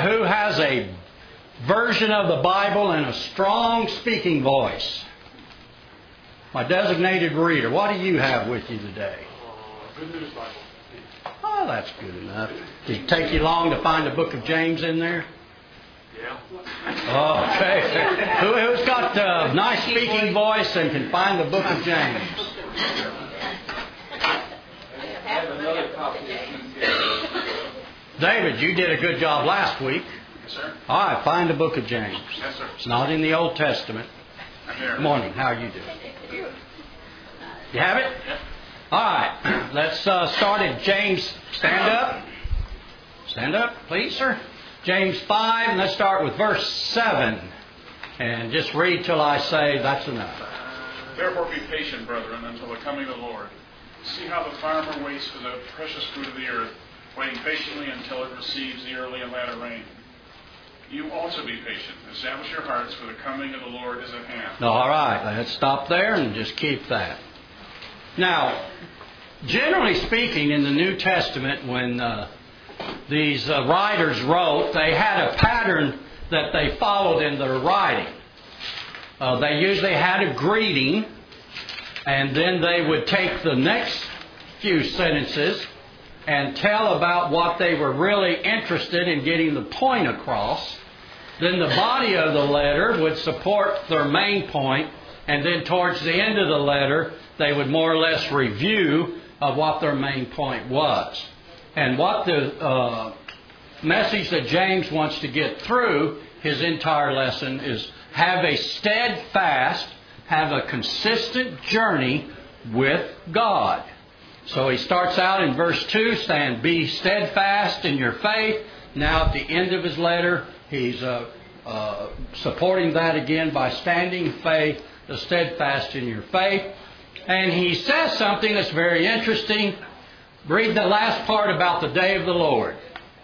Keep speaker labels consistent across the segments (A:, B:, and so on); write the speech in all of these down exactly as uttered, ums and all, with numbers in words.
A: right, who has a version of the Bible and a strong speaking voice? My designated reader, what do you have with you today?
B: Uh, Good News Bible.
A: Oh, that's good enough. Did it take you long to find the book of James in there?
B: Yeah.
A: Oh, okay. Who, who's got a nice speaking voice and can find the book of James? David, you did a good job last week.
B: Yes, sir.
A: All right, find the book of James.
B: Yes, sir.
A: It's not in the Old Testament.
B: I'm here.
A: Good morning. How are you doing? You have it?
B: Yep.
A: All right. Let's uh, start at James. Stand up. Stand up, please, sir. James five, and let's start with verse seven. And just read till I say that's enough.
B: Therefore be patient, brethren, until the coming of the Lord. See how the farmer waits for the precious fruit of the earth, waiting patiently until it receives the early and latter rain. You also be patient. Establish your hearts, for the coming of the Lord is at hand.
A: All right. Let's stop there and just keep that. Now, generally speaking, in the New Testament, when uh, these uh, writers wrote, they had a pattern that they followed in their writing. Uh, they usually had a greeting, and then they would take the next few sentences and tell about what they were really interested in getting the point across. Then the body of the letter would support their main point, and then towards the end of the letter, they would more or less review of what their main point was. And what the uh, message that James wants to get through his entire lesson is have a steadfast, have a consistent journey with God. So he starts out in verse two saying, be steadfast in your faith. Now at the end of his letter, he's uh, uh, supporting that again by standing faith, the steadfast in your faith. And he says something that's very interesting. Read the last part about the day of the Lord.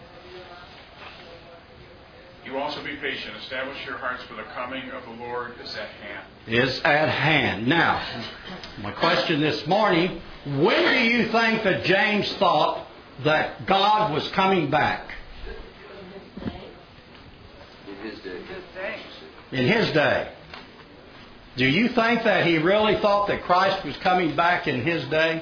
B: You also be patient. Establish your hearts, for the coming of the Lord is at hand.
A: Is at hand. Now, my question this morning, when do you think that James thought that God was coming back?
C: In his day.
A: In his day. Do you think that he really thought that Christ was coming back in his day?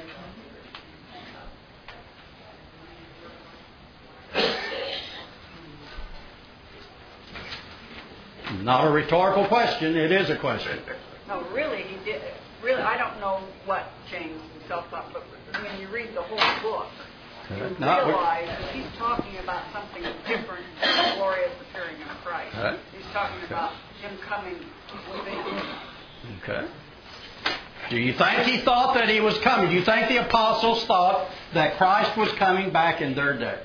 A: Not a rhetorical question. It is a question.
D: No, really, he did. Really, I don't know what James himself thought, but when you read the whole book, you
A: Okay. Not-
D: realize that he's talking about something different than the glorious appearing of Christ.
A: Okay.
D: He's talking about him coming within.
A: Okay. Do you think he thought that he was coming? Do you think the apostles thought that Christ was coming back in their day?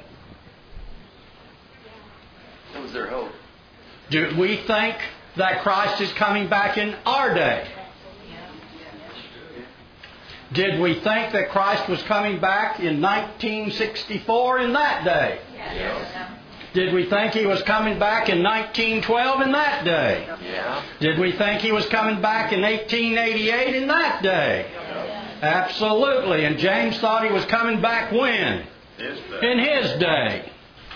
C: What was their hope?
A: Do we think that Christ is coming back in our day? Did we think that Christ was coming back in nineteen sixty-four in that day?
C: Yes.
A: Did we think He was coming back in nineteen twelve in that day?
C: Yeah.
A: Did we think He was coming back in eighteen eighty-eight in that day? Absolutely. And James thought He was coming back when?
C: His day.
A: In His day.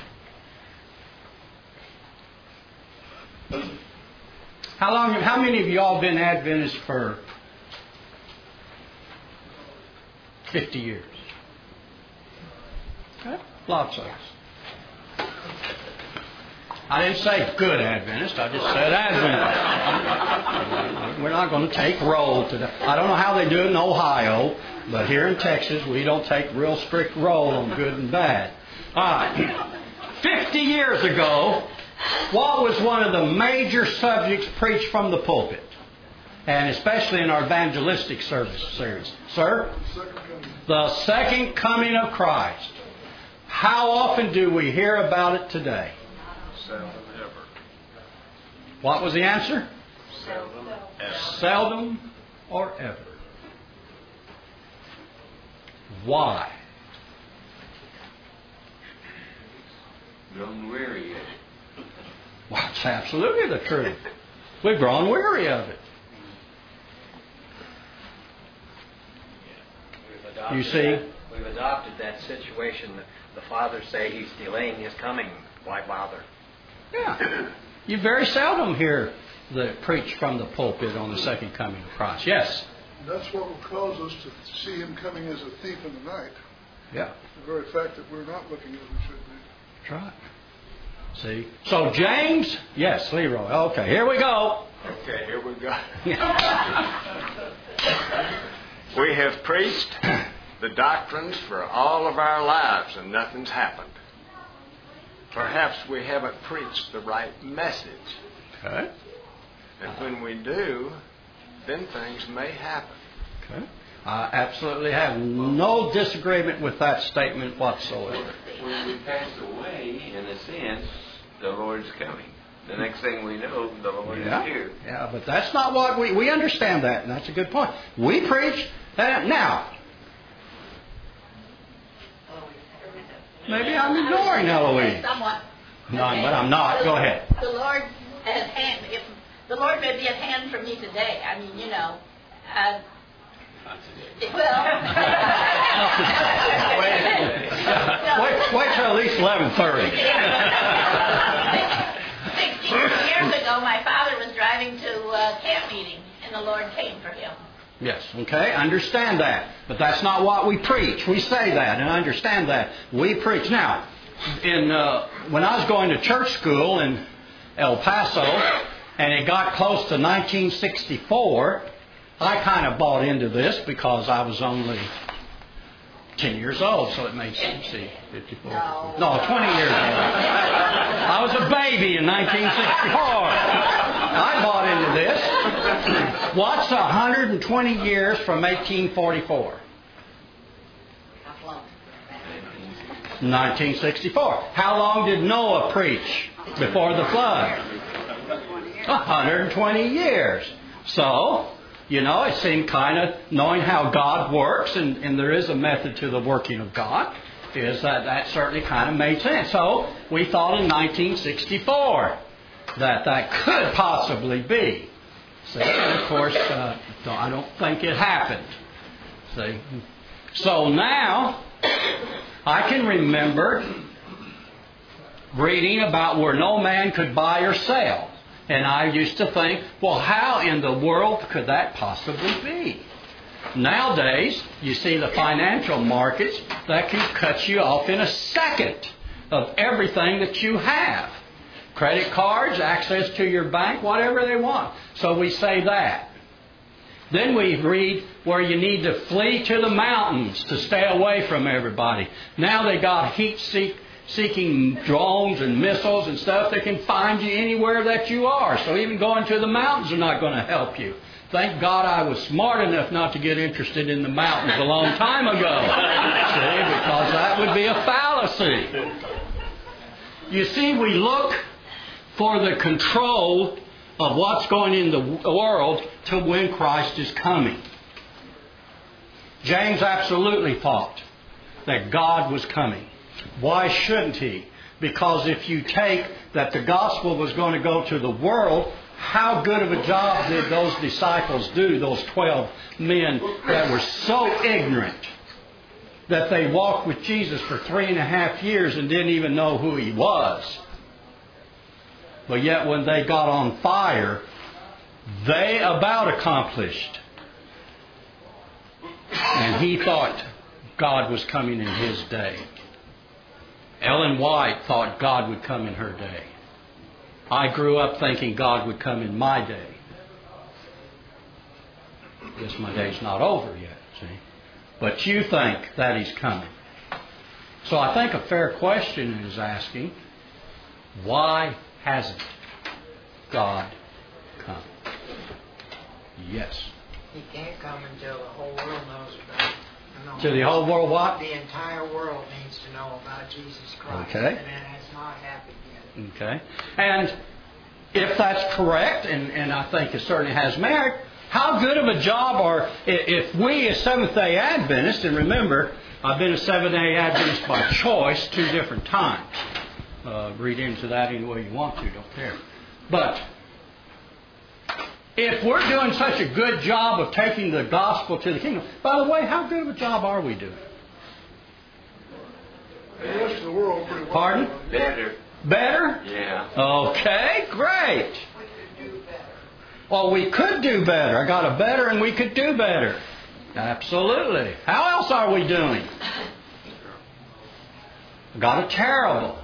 A: How long? How many of y'all been Adventists for fifty years? Okay. Lots of us. I didn't say good Adventist. I just said Adventist. We're not going to take roll today. I don't know how they do it in Ohio, but here in Texas, we don't take real strict roll on good and bad. All right. Fifty years ago, what was one of the major subjects preached from the pulpit? And especially in our evangelistic service series. Sir? The second coming of Christ. How often do we hear about it today?
C: Seldom ever.
A: What was the answer?
C: Seldom ever.
A: Seldom or ever. Why?
C: Grown weary of it.
A: Well, it's absolutely the truth. We've grown weary of it.
E: We've adopted
A: You see?
E: That, we've adopted that situation that the fathers say He's delaying His coming. Why bother?
A: Yeah. You very seldom hear the preach from the pulpit on the second coming of Christ. Yes?
E: That's what will cause us to see him coming as a thief in the night.
A: Yeah.
E: The very fact that we're not looking as we should be.
A: That's right. See? So James, yes, Leroy. Okay, here we go.
C: Okay, here we go. We have preached the doctrines for all of our lives and nothing's happened. Perhaps we haven't preached the right message.
A: Okay.
C: And when we do, then things may happen.
A: Okay. I absolutely have no disagreement with that statement whatsoever.
F: When we pass away, in a sense, the Lord's coming. The next thing we know, the Lord
A: Yeah.
F: is here.
A: Yeah, but that's not what we... We understand that, and that's a good point. We preach that now. Maybe I'm ignoring Eloise.
G: Somewhat.
A: No,
G: Okay.
A: but I'm not. Go ahead.
G: The Lord at hand. If the Lord may be at hand for me today, I mean, you know, uh, well,
A: Wait, wait till at least eleven thirty.
G: Sixteen years ago, my father was driving to a camp meeting, and the Lord came for him.
A: Yes, okay, understand that. But that's not what we preach. We say that and understand that. We preach. Now, in uh, when I was going to church school in El Paso, and it got close to nineteen sixty-four, I kind of bought into this because I was only ten years old, so it made sense. See, fifty-four.
G: No.
A: No, twenty years old. I was a baby in nineteen sixty-four. I bought into this. What's one hundred twenty years from eighteen forty-four? nineteen sixty-four. How long did Noah preach before the flood? one hundred twenty years. So, you know, it seemed kind of, knowing how God works, and, and there is a method to the working of God, is that that certainly kind of made sense. So, we thought in nineteen sixty-four that that could possibly be. See, and of course, uh, I don't think it happened. See? So now, I can remember reading about where no man could buy or sell. And I used to think, well, how in the world could that possibly be? Nowadays, you see the financial markets that can cut you off in a second of everything that you have. Credit cards, access to your bank, whatever they want. So we say that. Then we read where you need to flee to the mountains to stay away from everybody. Now they got heat-seeking drones and missiles and stuff that can find you anywhere that you are. So even going to the mountains are not going to help you. Thank God I was smart enough not to get interested in the mountains a long time ago. See, because that would be a fallacy. You see, we look for the control of what's going in the world to when Christ is coming. James absolutely thought that God was coming. Why shouldn't he? Because if you take that the gospel was going to go to the world, how good of a job did those disciples do, those twelve men that were so ignorant that they walked with Jesus for three and a half years and didn't even know who He was? But yet when they got on fire, they about accomplished. And he thought God was coming in his day. Ellen White thought God would come in her day. I grew up thinking God would come in my day. I guess my day's not over yet, see? But you think that He's coming. So I think a fair question is asking, why hasn't God come? Yes.
H: He can't come until the whole world knows about it. No.
A: To the whole world what?
H: The entire world needs to know about Jesus Christ.
A: Okay.
H: And that has not happened yet.
A: Okay. And if that's correct, and, and I think it certainly has merit, how good of a job are, if we as Seventh-day Adventists, and remember, I've been a Seventh-day Adventist by choice two different times. Uh, read into that any way you want to, don't care. But if we're doing such a good job of taking the gospel to the kingdom, by the way, how good of a job are we doing?
E: The rest of the world pretty well.
A: Pardon?
F: Better.
A: Better?
F: Yeah.
A: Okay, great. Well, we could do better. I got a better and we could do better. Absolutely. How else are we doing? I got a terrible.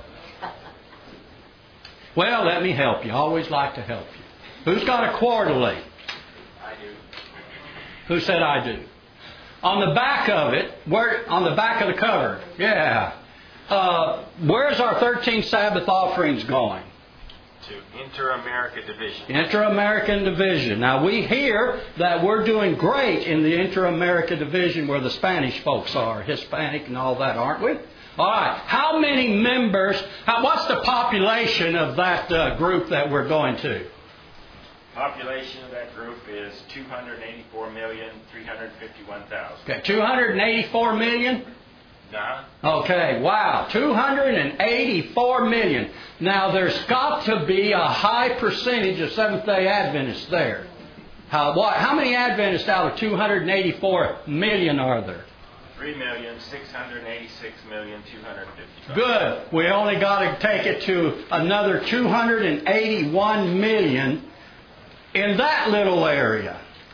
A: Well, let me help you. I always like to help you. Who's got a quarterly?
F: I do.
A: Who said I do? On the back of it, where on the back of the cover, yeah. Uh, where's our thirteen Sabbath offerings going?
C: To Inter-America Division.
A: Inter-American Division. Now we hear that we're doing great in the Inter-America Division where the Spanish folks are, Hispanic and all that, aren't we? All right. How many members, how, what's the population of that uh, group that we're going to?
I: Population of that group is two hundred eighty-four million, three hundred fifty-one thousand.
A: Okay, two hundred eighty-four million?
I: Nah.
A: Okay, wow, two hundred eighty-four million. Now, there's got to be a high percentage of Seventh-day Adventists there. How, what, how many Adventists out of two hundred eighty-four million are there?
I: three million, six hundred eighty-six million, two hundred fifty-five.
A: Good. We only got to take it to another two hundred eighty-one million in that little area.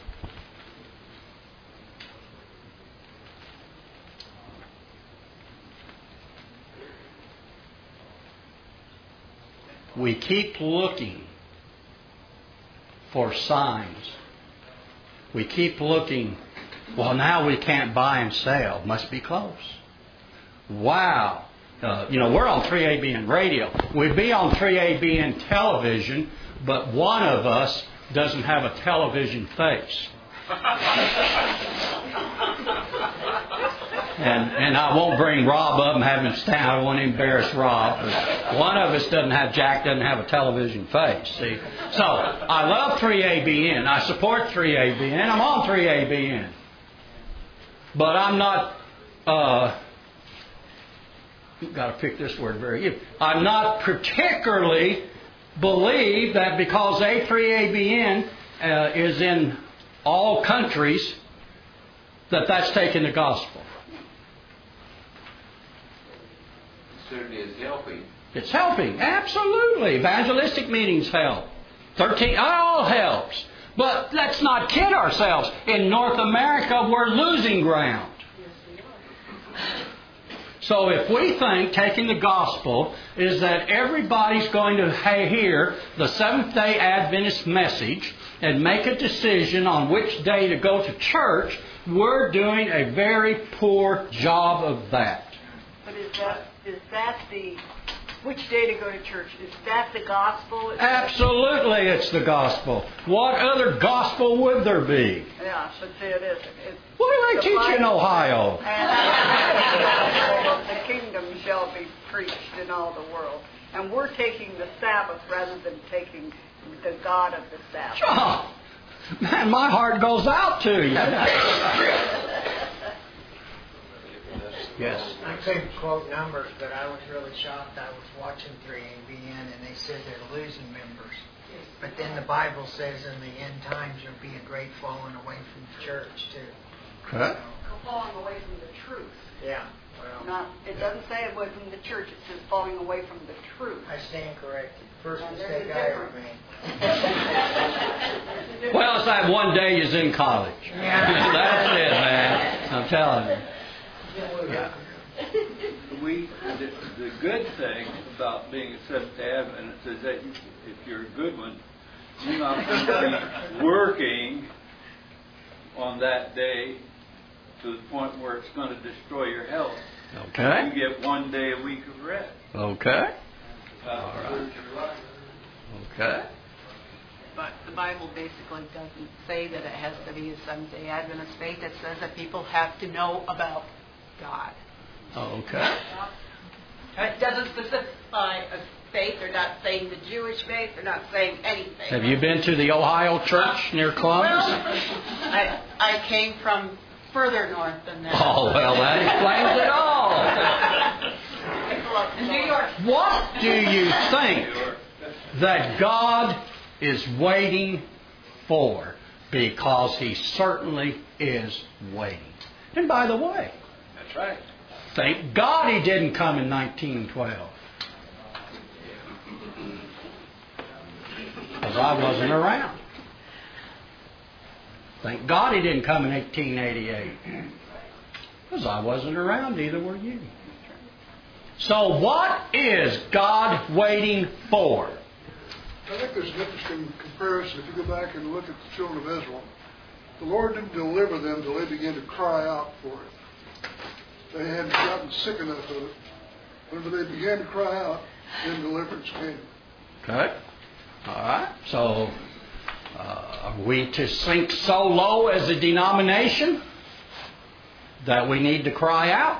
A: We keep looking for signs. We keep looking, well, now we can't buy and sell. Must be close. Wow. Uh, you know, we're on three A B N radio. We'd be on three A B N television, but one of us doesn't have a television face. And and I won't bring Rob up and have him stand. I won't embarrass Rob. But one of us doesn't have, Jack doesn't have a television face. See? So, I love three A B N. I support three A B N. I'm on three A B N. But I'm not, uh, you've got to pick this word very, I'm not particularly believe that because A three A B N uh, is in all countries, that that's taking the gospel.
F: Certainly is helping.
A: It's helping. Absolutely. Evangelistic meetings help. Thirteen all helps. But let's not kid ourselves. In North America, we're losing ground. So if we think taking the gospel is that everybody's going to hear the Seventh-day Adventist message and make a decision on which day to go to church, we're doing a very poor job of that.
D: But is that is that the which day to go to church? Is that the gospel? Is
A: Absolutely, it's the gospel. What other gospel would there be?
D: That, yeah, but see, it is. It's
A: What do they
D: the
A: teach in
D: Bible.
A: Ohio?
D: And the kingdom shall be preached in all the world. And we're taking the Sabbath rather than taking the God of the Sabbath.
A: Oh, man, my heart goes out to you. Yes.
H: I couldn't quote numbers, but I was really shocked. I was watching three A B N and they said they're losing members. But then the Bible says in the end times there'll be a great falling away from the church too.
A: Okay.
D: Falling away from the truth.
H: Yeah. Well,
D: Not, it doesn't say away from the church. It says falling away from the truth.
H: I stand corrected. First
D: And
H: mistake
D: there's a
H: I ever
D: difference.
H: made.
A: Well, it's that one day is in college.
H: Yeah.
A: That's it, man. I'm telling you. Yeah.
J: We, the, the good thing about being a Seventh-day Adventist is that you, if you're a good one, you're not going to be working on that day to the point where it's going to destroy your health.
A: Okay.
J: You get one day a week of rest.
A: Okay.
J: Uh,
A: All right. Okay.
K: But the Bible basically doesn't say that it has to be a Seventh-day Adventist faith. It says that people have to know about God.
A: Okay.
K: It doesn't specify a faith. They're not saying the Jewish faith. They're not saying anything.
A: Have you been to the Ohio church near Columbus?
K: Well, I, I came from further north than that.
A: Oh, well, that explains it all.
K: New York.
A: What do you think that God is waiting for? Because He certainly is waiting. And by the way,
J: That's right.
A: thank God He didn't come in nineteen twelve. because I wasn't around. Thank God he didn't come in eighteen eighty-eight. Because I wasn't around, neither were you. So what is God waiting for?
E: I think there's an interesting comparison. If you go back and look at the children of Israel, the Lord didn't deliver them until they began to cry out for it. They hadn't gotten sick enough of it. Whenever they began to cry out, then deliverance came.
A: Okay. All right. So, uh, are we to sink so low as a denomination that we need to cry out?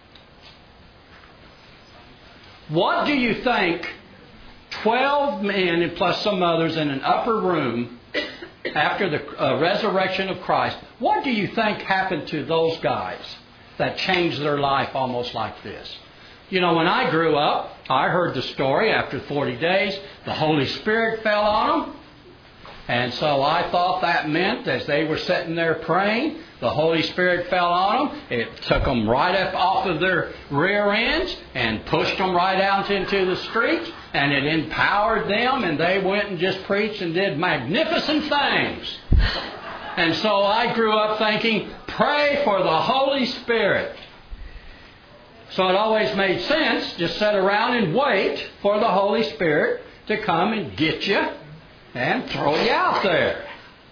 A: What do you think twelve men and plus some others in an upper room after the uh, resurrection of Christ, what do you think happened to those guys that changed their life almost like this? You know, when I grew up, I heard the story after forty days, the Holy Spirit fell on them. And so I thought that meant as they were sitting there praying, the Holy Spirit fell on them. It took them right up off of their rear ends and pushed them right out into the streets. And it empowered them, and they went and just preached and did magnificent things. And so I grew up thinking, pray for the Holy Spirit. So it always made sense, just sit around and wait for the Holy Spirit to come and get you and throw you out there.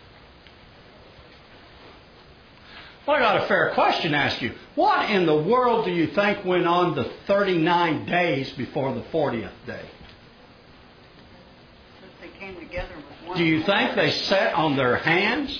A: Well, I got a fair question to ask you. What in the world do you think went on the thirty-nine days before the fortieth day?
D: They came together with one.
A: Do you think they sat on their hands?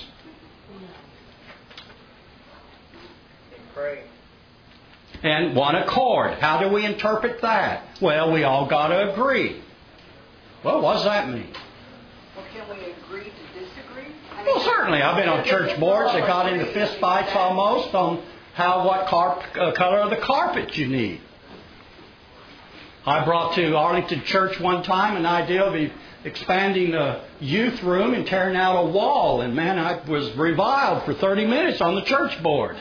H: They prayed.
A: And one accord. How do we interpret that? Well, we all got to agree. Well, what does that mean?
D: Well, can we agree to disagree? I mean,
A: Well, certainly. I've been on church boards that got into fist fights almost on how what carp, uh, color of the carpet you need. I brought to Arlington Church one time an idea of expanding the youth room and tearing out a wall. And man, I was reviled for thirty minutes on the church board.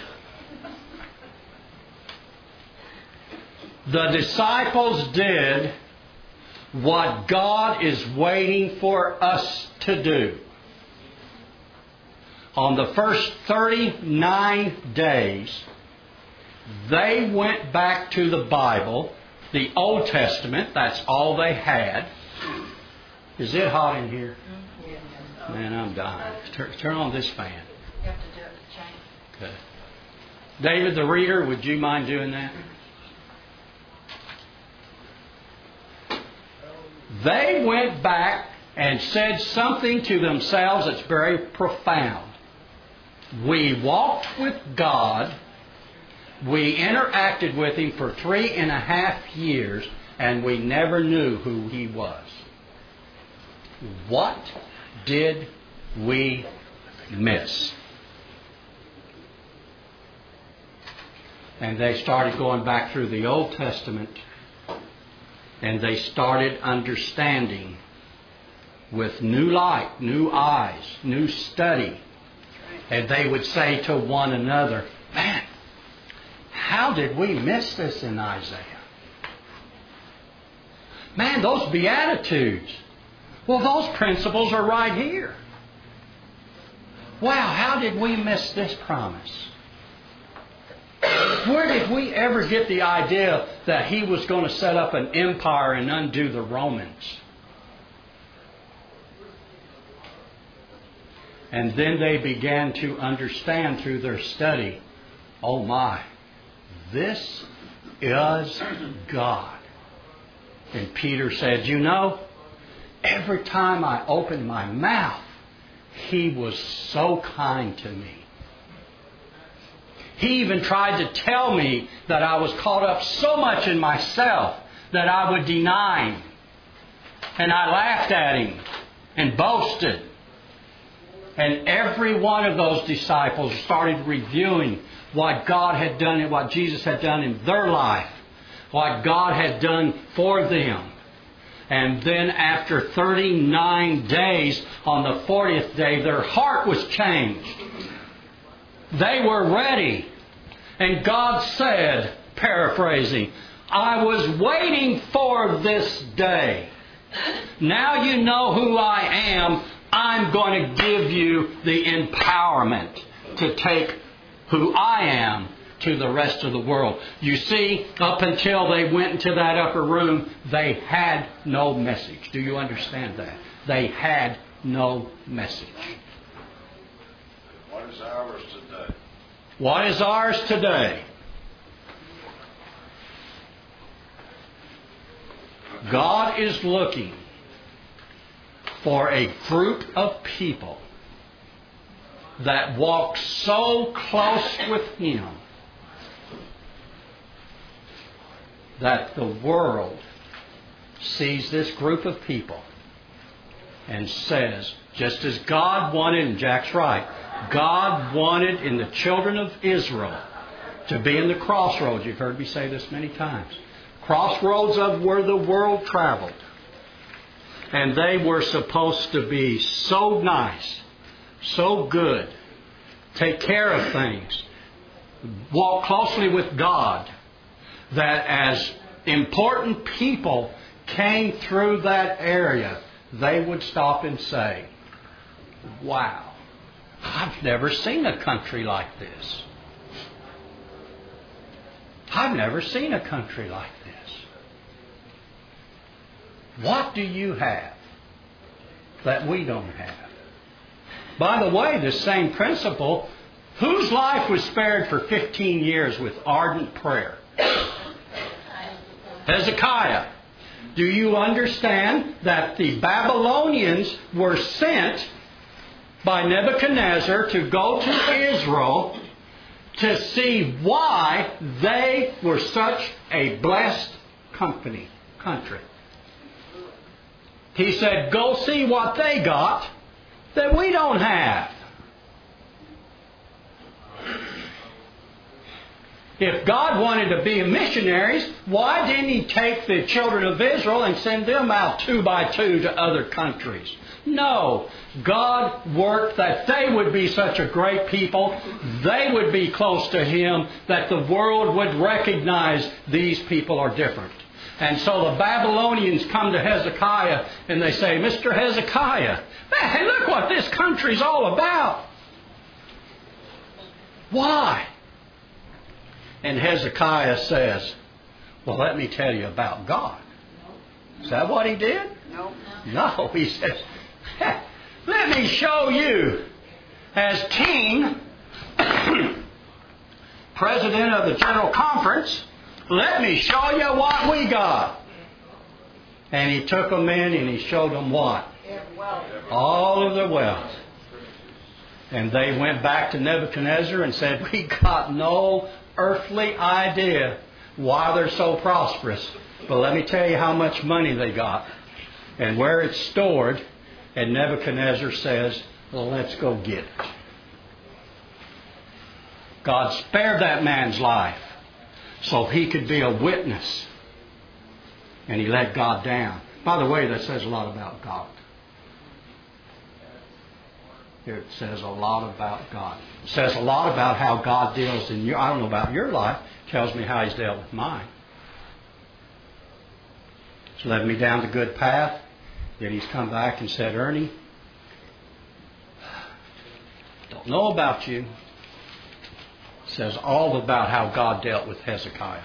A: The disciples did what God is waiting for us to do. On the first thirty-nine days, they went back to the Bible, the Old Testament. That's all they had. Is it hot in here? Man, I'm dying. Turn, turn on this fan.
G: You have to do it with change.
A: Okay. David the reader, would you mind doing that? They went back and said something to themselves that's very profound. We walked with God. We interacted with Him for three and a half years, and we never knew who He was. What did we miss? And they started going back through the Old Testament, and they started understanding with new light, new eyes, new study. And they would say to one another, man, how did we miss this in Isaiah? Man, those Beatitudes. Well, those principles are right here. Wow, how did we miss this promise? Where did we ever get the idea that He was going to set up an empire and undo the Romans? And then they began to understand through their study, oh my, this is God. And Peter said, you know, every time I opened my mouth, He was so kind to me. He even tried to tell me that I was caught up so much in myself that I would deny Him. And I laughed at Him and boasted. And every one of those disciples started reviewing what God had done and what Jesus had done in their life. What God had done for them. And then after thirty-nine days, on the fortieth day, their heart was changed. They were ready. And God said, paraphrasing, I was waiting for this day. Now you know who I am. I'm going to give you the empowerment to take who I am to the rest of the world. You see, up until they went into that upper room, they had no message. Do you understand that? They had no message.
L: What is ours today?
A: What is ours today? God is looking for a group of people that walk so close with Him that the world sees this group of people and says, just as God wanted, and Jack's right, God wanted in the children of Israel to be in the crossroads. You've heard me say this many times. Crossroads of where the world traveled. And they were supposed to be so nice, so good, take care of things, walk closely with God, that as important people came through that area, they would stop and say, wow, I've never seen a country like this. I've never seen a country like this. What do you have that we don't have? By the way, this same principle, whose life was spared for fifteen years with ardent prayer? Hezekiah. Do you understand that the Babylonians were sent by Nebuchadnezzar to go to Israel to see why they were such a blessed company, country? He said, go see what they got that we don't have. If God wanted to be missionaries, why didn't He take the children of Israel and send them out two by two to other countries? No. God worked that they would be such a great people, they would be close to Him, that the world would recognize these people are different. And so the Babylonians come to Hezekiah and they say, Mister Hezekiah, man, look what this country's all about. Why? And Hezekiah says, well, let me tell you about God. Is that what he did?
D: No.
A: No, he says, let me show you, as king, president of the General Conference, let me show you what we got. And he took them in and he showed them what? All of their wealth. And they went back to Nebuchadnezzar and said, we got no earthly idea why they're so prosperous. But let me tell you how much money they got and where it's stored. And Nebuchadnezzar says, well, let's go get it. God spared that man's life so he could be a witness. And he let God down. By the way, that says a lot about God. It says a lot about God. It says a lot about how God deals in your... I don't know about your life. It tells me how He's dealt with mine. He's led me down the good path. Yet He's come back and said, Ernie, don't know about you. It says all about how God dealt with Hezekiah.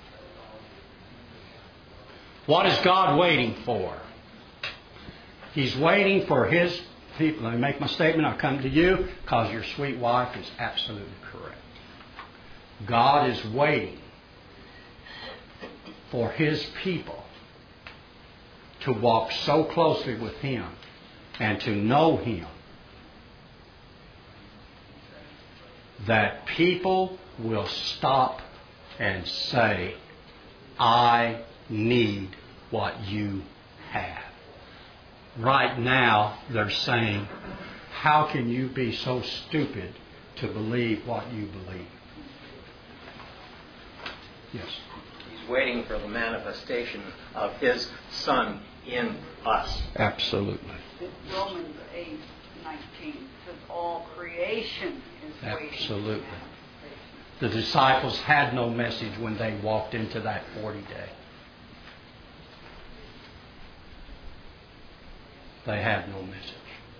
A: What is God waiting for? He's waiting for His people. Let me make my statement. I'll come to you because your sweet wife is absolutely correct. God is waiting for His people to walk so closely with Him and to know Him that people will stop and say, I need what you have. Right now, they're saying, how can you be so stupid to believe what you believe? Yes.
M: He's waiting for the manifestation of His Son in us.
A: Absolutely.
D: Romans eight nineteen says all creation is waiting.
A: Absolutely. The disciples had no message when they walked into that forty day. they have no message.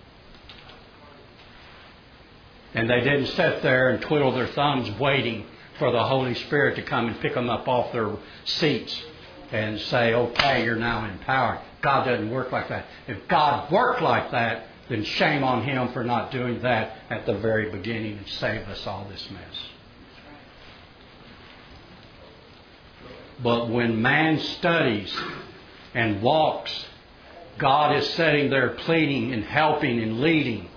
A: And they didn't sit there and twiddle their thumbs waiting for the Holy Spirit to come and pick them up off their seats and say, okay, you're now empowered. God doesn't work like that. If God worked like that, then shame on Him for not doing that at the very beginning and save us all this mess. But when man studies and walks, God is sitting there pleading and helping and leading.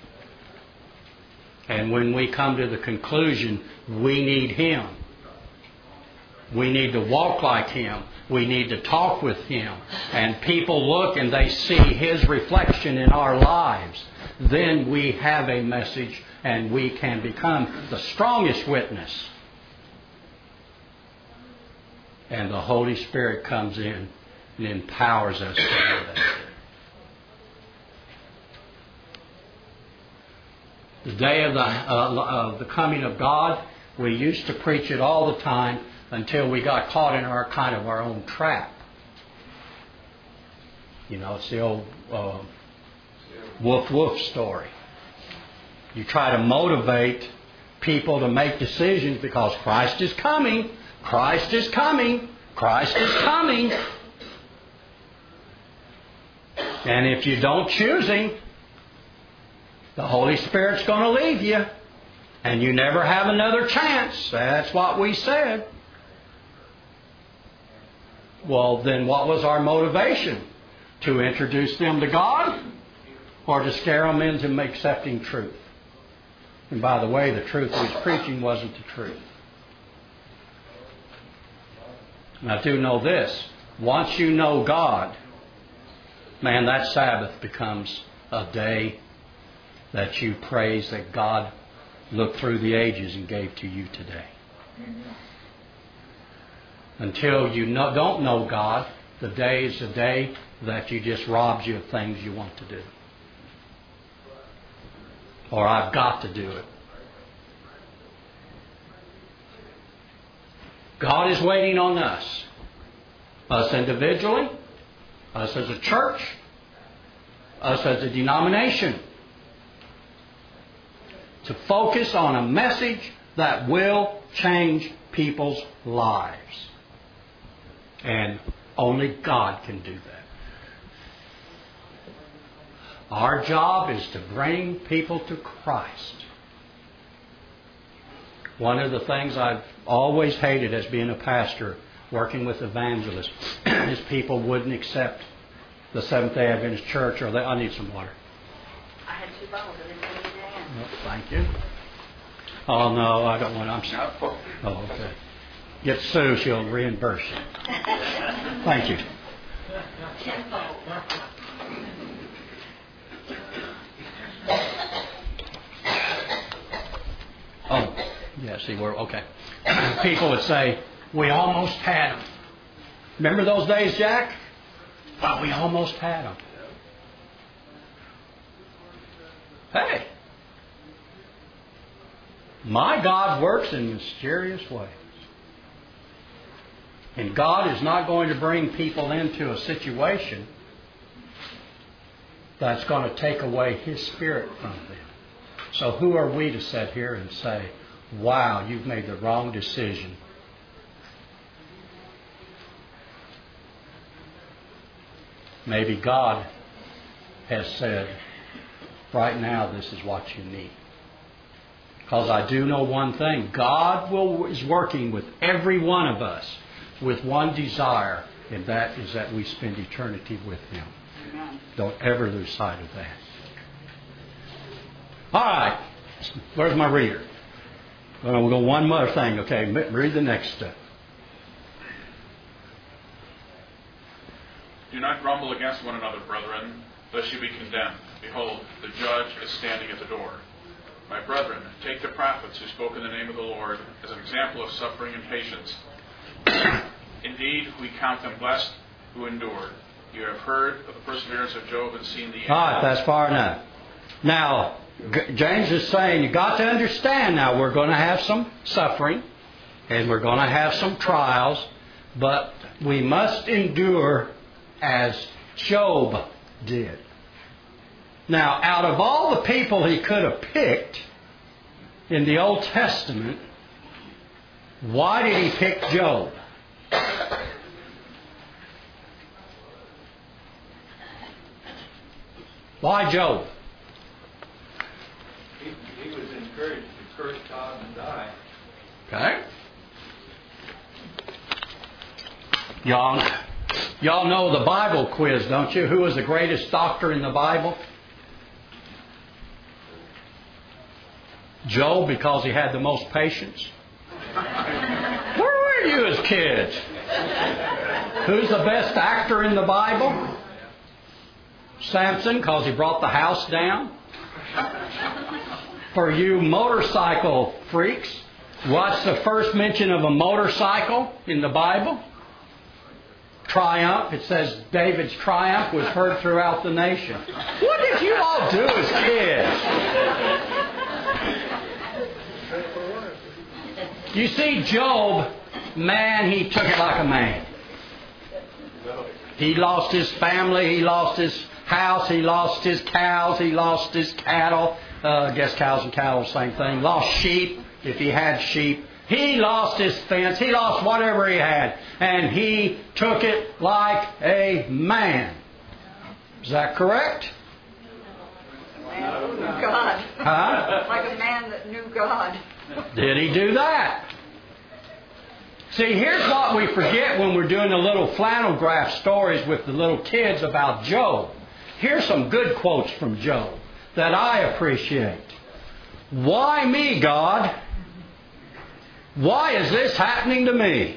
A: And when we come to the conclusion, we need Him. We need to walk like Him. We need to talk with Him. And people look and they see His reflection in our lives. Then we have a message and we can become the strongest witness. And the Holy Spirit comes in and empowers us to do that. The day of the, uh, of the coming of God, we used to preach it all the time until we got caught in our kind of our own trap. You know, it's the old uh, woof woof story. You try to motivate people to make decisions because Christ is coming. Christ is coming. Christ is coming. And if you don't choose Him, the Holy Spirit's going to leave you. And you never have another chance. That's what we said. Well, then what was our motivation? To introduce them to God? Or to scare them into accepting truth? And by the way, the truth he was preaching wasn't the truth. And I do know this. Once you know God, man, that Sabbath becomes a day that you praise that God looked through the ages and gave to you today. Mm-hmm. Until you know, don't know God, the day is a day that you just robs you of things you want to do. Or I've got to do it. God is waiting on us. Us individually, us as a church, us as a denomination. To focus on a message that will change people's lives. And only God can do that. Our job is to bring people to Christ. One of the things I've always hated as being a pastor, working with evangelists, is people wouldn't accept the Seventh-day Adventist Church, or they, I need some water.
D: I had two bottles. I didn't put it in.
A: Oh, thank you. Oh, no, I don't want. I'm sorry. Oh, okay. Get Sue, she'll reimburse you. Thank you. Oh, yeah, see, we're okay. People would say, we almost had them. Remember those days, Jack? Well, we almost had them. Hey. My God works in mysterious ways. And God is not going to bring people into a situation that's going to take away His Spirit from them. So who are we to sit here and say, wow, you've made the wrong decision? Maybe God has said, right now this is what you need. Because I do know one thing. God will, is working with every one of us with one desire, and that is that we spend eternity with Him. Amen. Don't ever lose sight of that. All right. Where's my reader? Well, we'll go one more thing. Okay, read the next step.
B: Do not grumble against one another, brethren, lest you be condemned. Behold, the judge is standing at the door. My brethren, take the prophets who spoke in the name of the Lord as an example of suffering and patience. Indeed, we count them blessed who endured. You have heard of the perseverance of Job and seen the end.
A: All right, that's far enough. Now, James is saying you got to understand now we're going to have some suffering and we're going to have some trials, but we must endure as Job did. Now, out of all the people he could have picked in the Old Testament, why did he pick Job? Why Job?
J: He, he was encouraged to curse God and die.
A: Okay. Y'all, y'all know the Bible quiz, don't you? Who was the greatest doctor in the Bible? Job, because he had the most patience. Where were you as kids? Who's the best actor in the Bible? Samson, because he brought the house down. For you motorcycle freaks, what's the first mention of a motorcycle in the Bible? Triumph. It says David's triumph was heard throughout the nation. What did you all do as kids? You see, Job, man, he took it like a man. He lost his family, he lost his house, he lost his cows, he lost his cattle. Uh, I guess cows and cattle, same thing. Lost sheep, if he had sheep. He lost his fence. He lost whatever he had. And he took it like a man. Is that correct?
D: A man who knew God.
A: Huh?
D: Like a man that knew God.
A: Did he do that? See, here's what we forget when we're doing the little flannel graph stories with the little kids about Job. Here's some good quotes from Job that I appreciate. Why me, God? Why is this happening to me?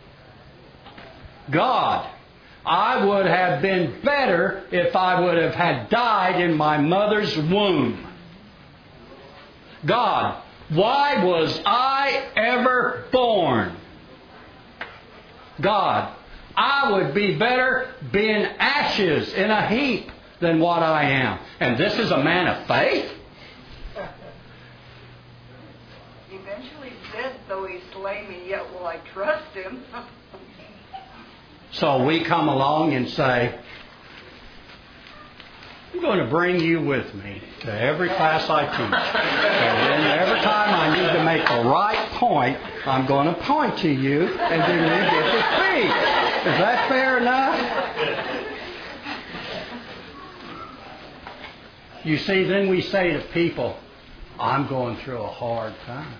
A: God, I would have been better if I would have had died in my mother's womb. God, why was I ever born? God, I would be better being ashes in a heap than what I am. And this is a man of faith?
D: Eventually said, though he slay me, yet will I trust him.
A: So we come along and say, I'm going to bring you with me to every class I teach. And then every time I need to make the right point, I'm going to point to you, and then you get to speak. Is that fair enough? You see, then we say to people, I'm going through a hard time.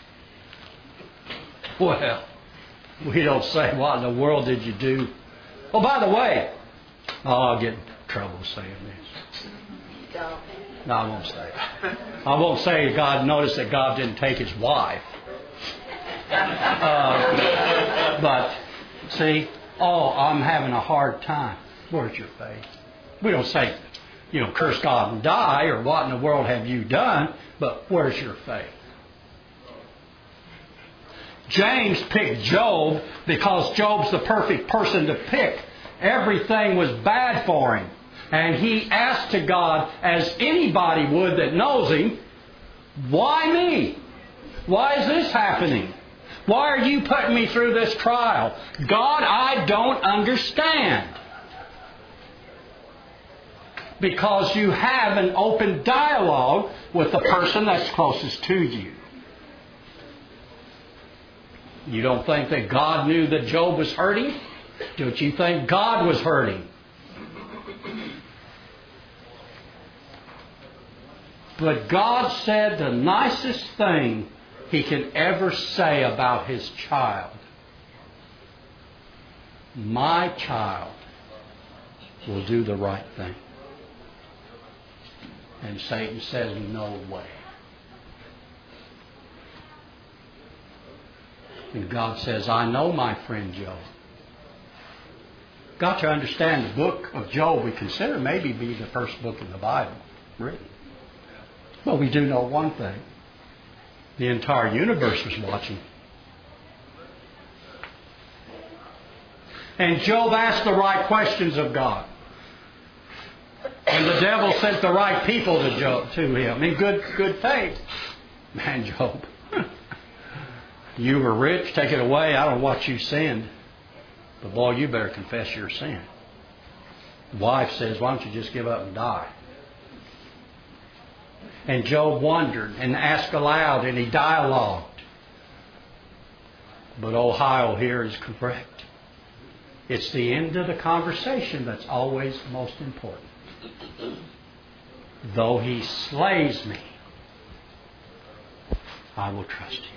A: Well, we don't say, what in the world did you do? Oh, by the way, oh, I'll get in trouble saying this. No, I won't say it. I won't say God, notice that God didn't take his wife. Uh, but, see, oh, I'm having a hard time. Where's your faith? We don't say, you know, curse God and die, or what in the world have you done, but where's your faith? James picked Job because Job's the perfect person to pick. Everything was bad for him. And he asked to God, as anybody would that knows him, why me? Why is this happening? Why are you putting me through this trial? God, I don't understand. Because you have an open dialogue with the person that's closest to you. You don't think that God knew that Job was hurting? Don't you think God was hurting? But God said the nicest thing He can ever say about His child. My child will do the right thing. And Satan says, no way. And God says, I know my friend Job. Got to understand the book of Job we consider maybe be the first book in the Bible written. But we do know one thing. The entire universe was watching. And Job asked the right questions of God. And the devil sent the right people to Job, to him in good good faith. Man, Job, you were rich, take it away. I don't know what you sinned. But boy, you better confess your sin. The wife says, why don't you just give up and die? And Job wondered and asked aloud and he dialogued. But Ohio here is correct. It's the end of the conversation that's always most important. Though he slays me, I will trust you.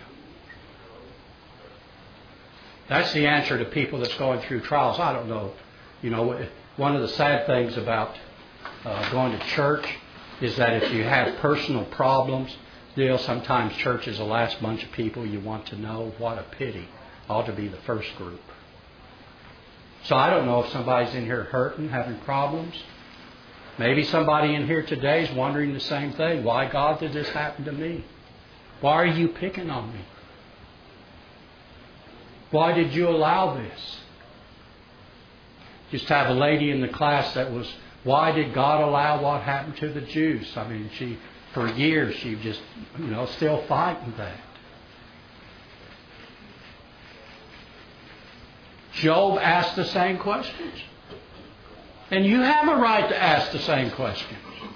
A: That's the answer to people that's going through trials. I don't know. You know, one of the sad things about uh, going to church is that if you have personal problems, you know, sometimes church is the last bunch of people you want to know. What a pity. Ought to be the first group. So I don't know if somebody's in here hurting, having problems. Maybe somebody in here today is wondering the same thing. Why, God, did this happen to me? Why are you picking on me? Why did you allow this? Just have a lady in the class that was, why did God allow what happened to the Jews? I mean, she, for years, she just, you know, still fighting that. Job asked the same questions. And you have a right to ask the same questions.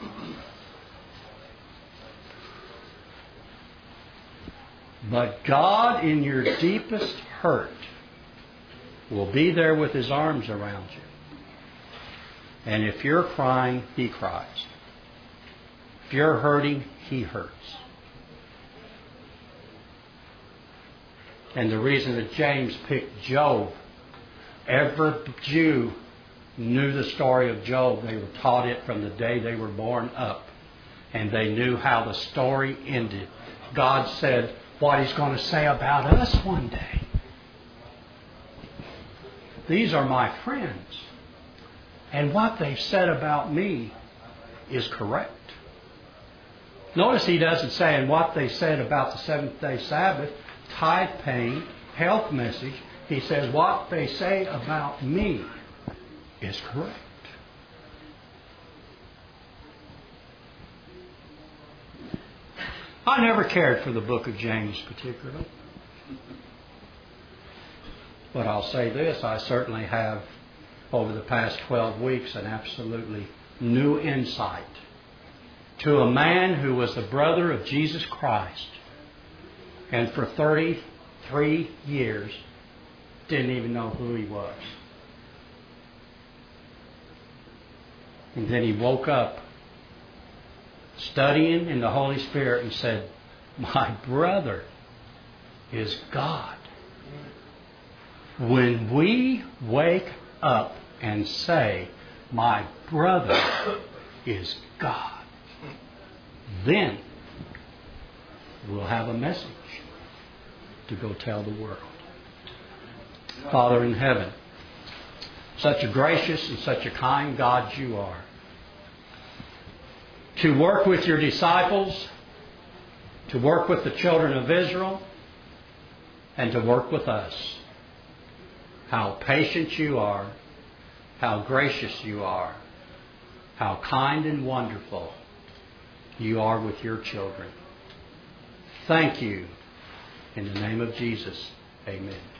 A: But God, in your deepest hurt, will be there with His arms around you. And if you're crying, He cries. If you're hurting, He hurts. And the reason that James picked Job, every Jew knew the story of Job. They were taught it from the day they were born up. And they knew how the story ended. God said what He's going to say about us one day. These are my friends. And what they've said about me is correct. Notice He doesn't say, and what they said about the seventh day Sabbath, tithe paying, health message. He says, what they say about me is correct. I never cared for the book of James particularly. But I'll say this, I certainly have, over the past twelve weeks, an absolutely new insight to a man who was the brother of Jesus Christ, and for thirty-three years didn't even know who he was. And then he woke up studying in the Holy Spirit and said, my brother is God. When we wake up and say, my brother is God, then we'll have a message to go tell the world. Father in heaven, such a gracious and such a kind God you are. To work with your disciples, to work with the children of Israel, and to work with us. How patient you are, how gracious you are, how kind and wonderful you are with your children. Thank you. In the name of Jesus, amen.